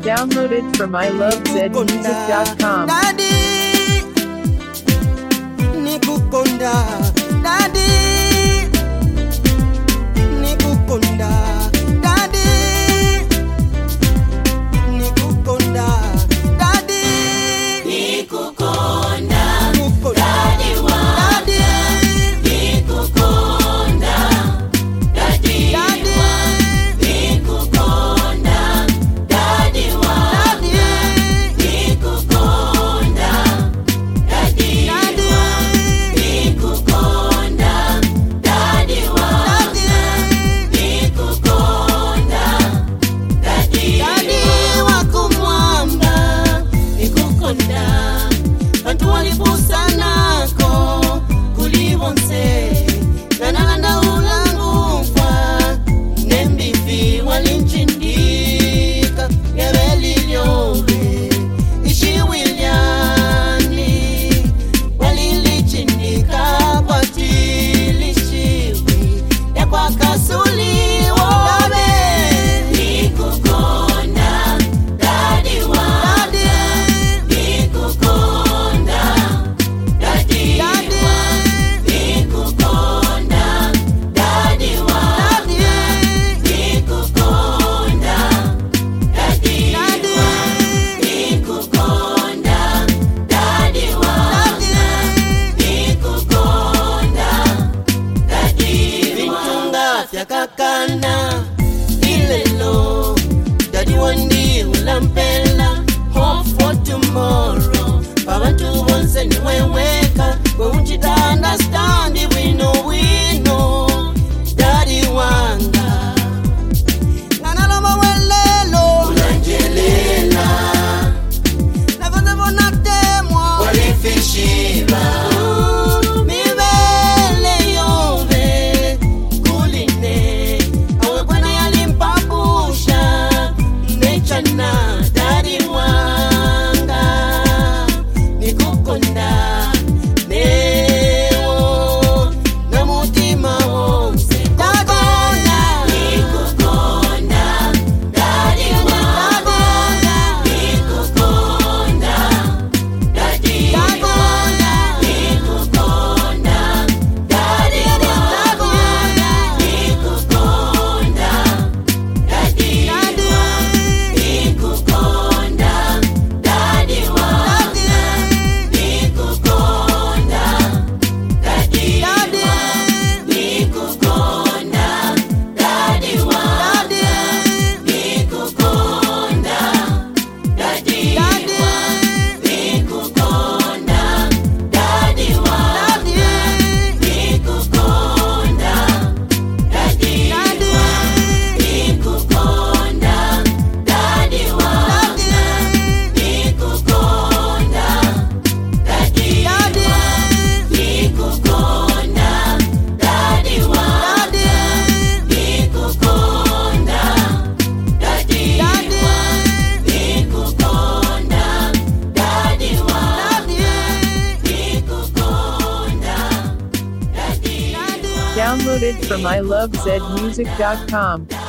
Downloaded from ilovezmusic.com. Daddy, nikukonda. Daddy, nikukonda. Daddy, nikukonda. Daddy, nikukonda. nikukonda. Daddy wa. Daddy, Nikukonda. Daddy Daddy, wa. Nikukonda. Daddy wa. Daddy, Nikukonda. Daddy Daddy, wa. Nikukonda. Daddy wa. Nikukonda. Daddy Daddy wakumwamba, nikukonda. bantu walibusanako kulibonse nanalanda ulangumfa nembifi walinchindika ngebelilyobe ishiwilyani walilichindika kwatilishiwi yakwakasuliwobe Nikukonda. Daddy wa. Nikukonda. Daddy wa. Nikukonda. Daddy wa. Nikukonda. Daddy wa. Nikukonda. Daddy wa. Nikukonda. Daddy wa. Vitunga vyakakana ilelo Daddy wandi ulampela hope for tomorrow Babantu bonse niweweka we unchita understand we know Daddy wanga Nanaloma welelo Ulanjelela. Nakonze bonatemwa Walifishiba. Mibele yove kuline awe bwana yalimpapusha mechana Daddy wanga nikukonda neo na mutima wonse takonda Nikukonda. Daddy wa. Nikukonda. Daddy wa. Nikukonda. Daddy wa. Nikukonda. Daddy wa. Nikukonda. Daddy wa. Nikukonda. Daddy wa. Nikukonda. Daddy wa. Nikukonda. Daddy wa. Nikukonda. Daddy wa. Nikukonda. Daddy wa. Nikukonda. Daddy wa. Nikukonda. Daddy wa. Nikukonda. Daddy wa. Nikukonda. Daddy wa. Nikukonda. Daddy wa. Nikukonda. Daddy wa. Downloaded from ilovezmusic.com.